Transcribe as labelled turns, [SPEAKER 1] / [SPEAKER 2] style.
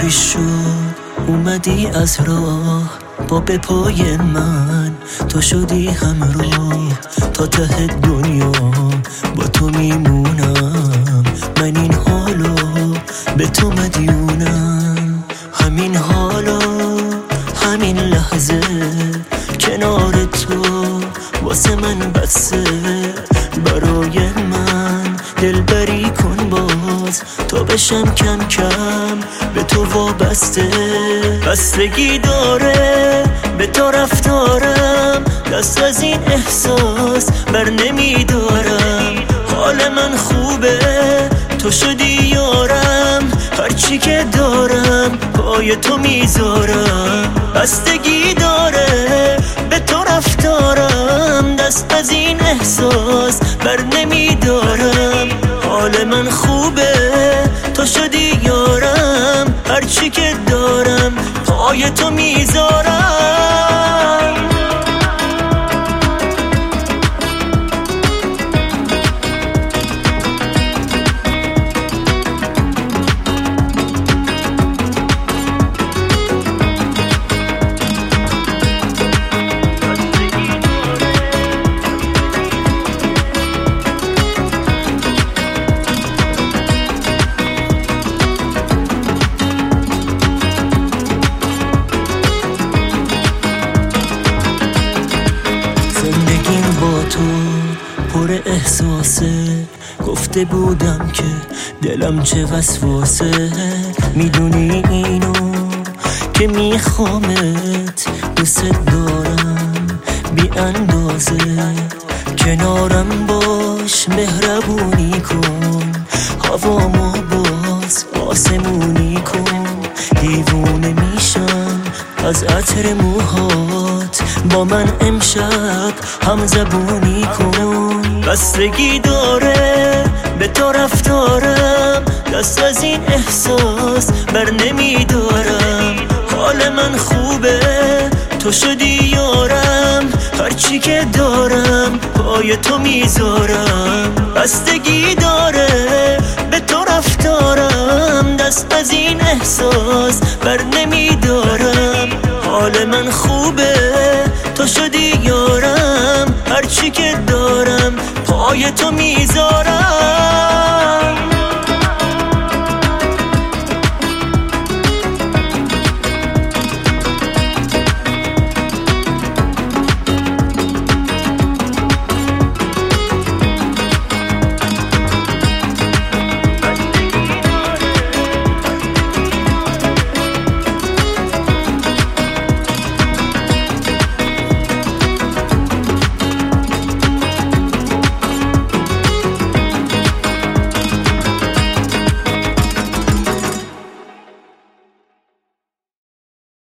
[SPEAKER 1] چی شد اومدی از راه با به پای من، تو شدی همراه تا ته دنیا، با تو میمونم. من این حالو به تو مدیونم، همین حالا همین لحظه کنار تو واسه من بسه. برای من دلبری کن باز تا بشم کم کم به تو وابسته. بستگی داره به تو رفتارم، دست از این احساس بر نمیدارم. حال من خوبه تو شدی یارم، هرچی که دارم پای تو میذارم. بستگی داره به تو رفتارم، دست از این احساس بر نمیدارم. حال من خوبه تو شدی یارم، هرچی که دارم پای تو میذارم. تو پر احساسه، گفته بودم که دلم چه وسواسه. میدونی اینو که میخوامت، دوست دارم بی اندازه. کنارم باش مهربونی کن، هوامو باز آسمونی کن. دیوونه میشم از عطر موهات، با من امشب هم زبونی کن. بستگی داره به تو رفتارم، دست از این احساس بر نمیدارم. حال من خوبه تو شدی یارم، هرچی که دارم پای تو میذارم. بستگی داره به تو رفتارم، دست از این احساس بر نمیدارم. حال من خوبه تو شدی یارم، هرچی که دارم پای تو میذارم.